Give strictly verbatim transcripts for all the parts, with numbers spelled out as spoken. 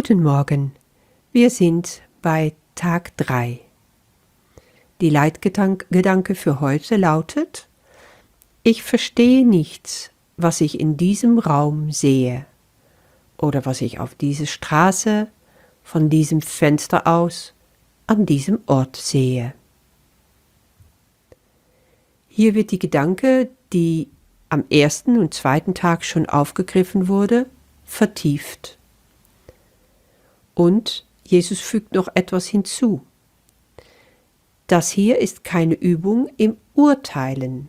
Guten Morgen, wir sind bei Tag drei. Die Leitgedanke für heute lautet: Ich verstehe nichts, was ich in diesem Raum sehe oder was ich auf dieser Straße, von diesem Fenster aus, an diesem Ort sehe. Hier wird die Gedanke, die am ersten und zweiten Tag schon aufgegriffen wurde, vertieft. Und Jesus fügt noch etwas hinzu. Das hier ist keine Übung im Urteilen.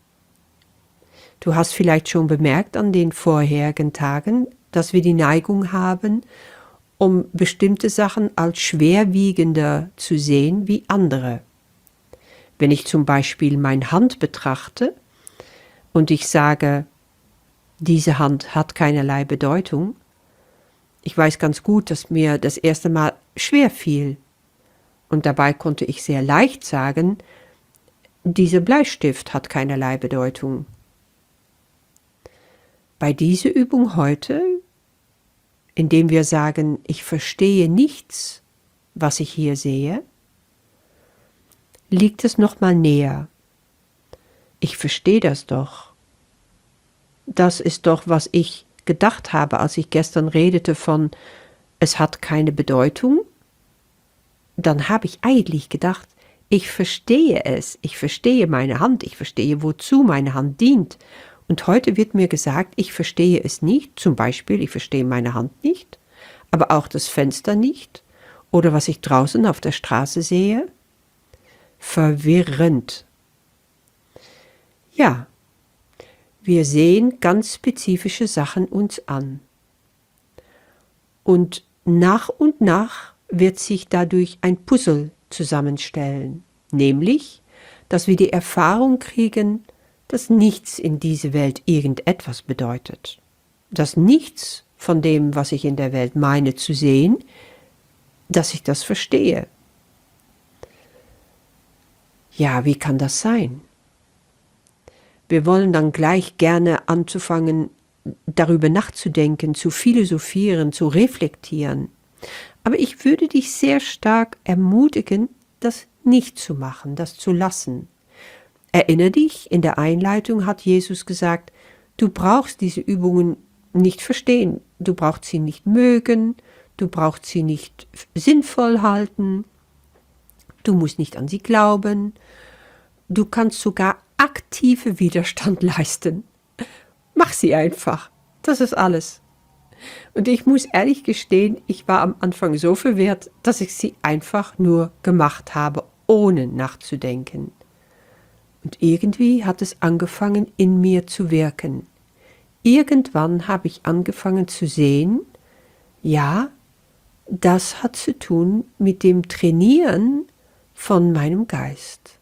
Du hast vielleicht schon bemerkt an den vorherigen Tagen, dass wir die Neigung haben, um bestimmte Sachen als schwerwiegender zu sehen wie andere. Wenn ich zum Beispiel meine Hand betrachte und ich sage, diese Hand hat keinerlei Bedeutung, ich weiß ganz gut, dass mir das erste Mal schwer fiel. Und dabei konnte ich sehr leicht sagen, dieser Bleistift hat keinerlei Bedeutung. Bei dieser Übung heute, indem wir sagen, ich verstehe nichts, was ich hier sehe, liegt es nochmal näher. Ich verstehe das doch. Das ist doch, was ich gedacht habe, als ich gestern redete von, es hat keine Bedeutung. Dann habe ich eigentlich gedacht, ich verstehe es, ich verstehe meine Hand, ich verstehe, wozu meine Hand dient. Und heute wird mir gesagt, ich verstehe es nicht, zum Beispiel, ich verstehe meine Hand nicht, aber auch das Fenster nicht oder was ich draußen auf der Straße sehe. Verwirrend. Ja, wir sehen ganz spezifische Sachen uns an. Und nach und nach wird sich dadurch ein Puzzle zusammenstellen, nämlich, dass wir die Erfahrung kriegen, dass nichts in dieser Welt irgendetwas bedeutet, dass nichts von dem, was ich in der Welt meine zu sehen, dass ich das verstehe. Ja, wie kann das sein? Wir wollen dann gleich gerne anzufangen, darüber nachzudenken, zu philosophieren, zu reflektieren. Aber ich würde dich sehr stark ermutigen, das nicht zu machen, das zu lassen. Erinnere dich, in der Einleitung hat Jesus gesagt, du brauchst diese Übungen nicht verstehen, du brauchst sie nicht mögen, du brauchst sie nicht sinnvoll halten, du musst nicht an sie glauben, du kannst sogar aktive Widerstand leisten. Mach sie einfach, das ist alles. Und ich muss ehrlich gestehen, ich war am Anfang so verwirrt, dass ich sie einfach nur gemacht habe, ohne nachzudenken. Und irgendwie hat es angefangen, in mir zu wirken. Irgendwann habe ich angefangen zu sehen, ja, das hat zu tun mit dem Trainieren von meinem Geist.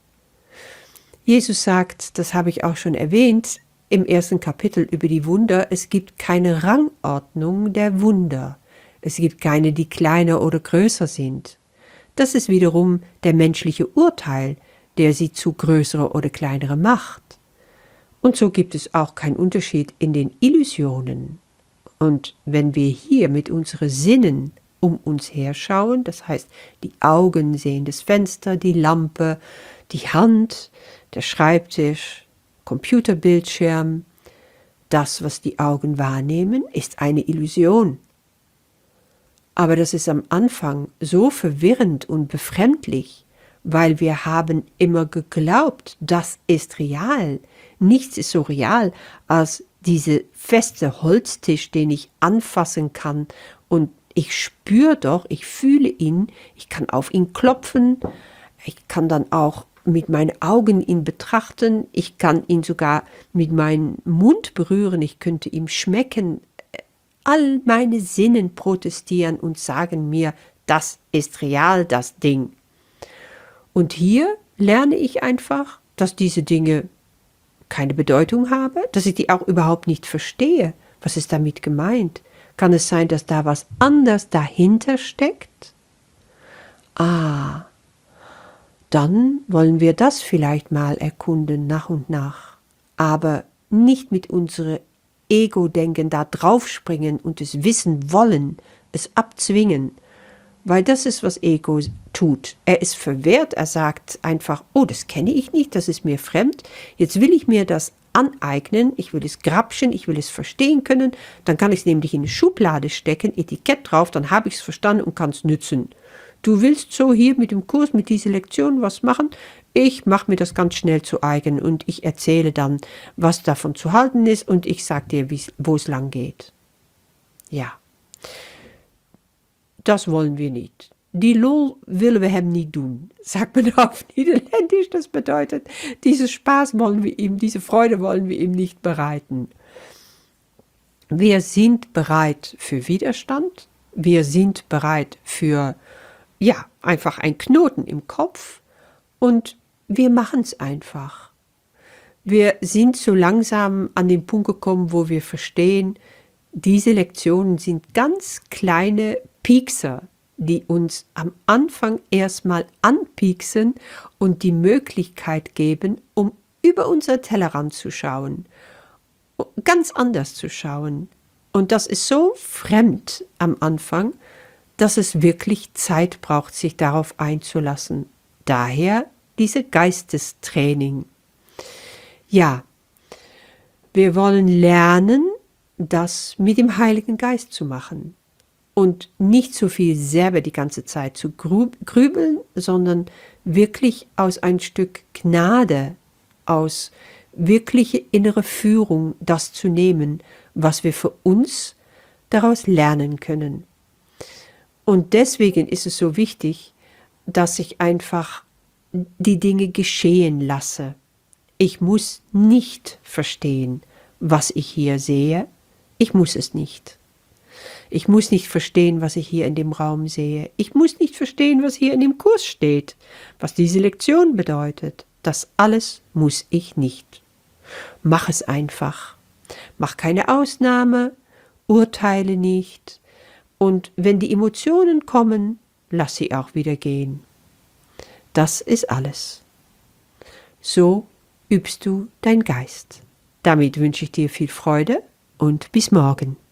Jesus sagt, das habe ich auch schon erwähnt, im ersten Kapitel über die Wunder, es gibt keine Rangordnung der Wunder. Es gibt keine, die kleiner oder größer sind. Das ist wiederum der menschliche Urteil, der sie zu größere oder kleinere macht. Und so gibt es auch keinen Unterschied in den Illusionen. Und wenn wir hier mit unseren Sinnen um uns her schauen, das heißt, die Augen sehen das Fenster, die Lampe, die Hand, der Schreibtisch, Computerbildschirm, das, was die Augen wahrnehmen, ist eine Illusion. Aber das ist am Anfang so verwirrend und befremdlich, weil wir haben immer geglaubt, das ist real. Nichts ist so real als dieser feste Holztisch, den ich anfassen kann und ich spüre doch, ich fühle ihn, ich kann auf ihn klopfen, ich kann dann auch mit meinen Augen ihn betrachten, ich kann ihn sogar mit meinem Mund berühren, ich könnte ihm schmecken. All meine Sinnen protestieren und sagen mir, das ist real, das Ding. Und hier lerne ich einfach, dass diese Dinge keine Bedeutung haben, dass ich die auch überhaupt nicht verstehe. Was ist damit gemeint? Kann es sein, dass da was anderes dahinter steckt? Ah, dann wollen wir das vielleicht mal erkunden nach und nach, aber nicht mit unserem Ego-Denken da draufspringen und es wissen wollen, es abzwingen. Weil das ist, was Ego tut. Er ist verwehrt, er sagt einfach, oh, das kenne ich nicht, das ist mir fremd, jetzt will ich mir das aneignen, ich will es grapschen, ich will es verstehen können, dann kann ich es nämlich in eine Schublade stecken, Etikett drauf, dann habe ich es verstanden und kann es nützen. Du willst so hier mit dem Kurs, mit dieser Lektion was machen? Ich mache mir das ganz schnell zu eigen und ich erzähle dann, was davon zu halten ist und ich sage dir, wo es lang geht. Ja. Das wollen wir nicht. Die lol willen we hem niet doen, sagt man auf Niederländisch. Das bedeutet, diesen Spaß wollen wir ihm, diese Freude wollen wir ihm nicht bereiten. Wir sind bereit für Widerstand. Wir sind bereit für, ja, einfach ein Knoten im Kopf. Und wir machen es einfach. Wir sind so langsam an den Punkt gekommen, wo wir verstehen, diese Lektionen sind ganz kleine Piekser, die uns am Anfang erstmal anpieksen und die Möglichkeit geben, um über unser Tellerrand zu schauen, ganz anders zu schauen. Und das ist so fremd am Anfang, dass es wirklich Zeit braucht, sich darauf einzulassen. Daher diese Geistestraining. Ja, wir wollen lernen, das mit dem Heiligen Geist zu machen und nicht so viel selber die ganze Zeit zu grübeln, sondern wirklich aus ein Stück Gnade, aus wirkliche innere Führung das zu nehmen, was wir für uns daraus lernen können. Und deswegen ist es so wichtig, dass ich einfach die Dinge geschehen lasse. Ich muss nicht verstehen, was ich hier sehe. Ich muss es nicht. Ich muss nicht verstehen, was ich hier in dem Raum sehe. Ich muss nicht verstehen, was hier in dem Kurs steht, was diese Lektion bedeutet. Das alles muss ich nicht. Mach es einfach. Mach keine Ausnahme, urteile nicht. Und wenn die Emotionen kommen, lass sie auch wieder gehen. Das ist alles. So übst du dein Geist. Damit wünsche ich dir viel Freude und bis morgen.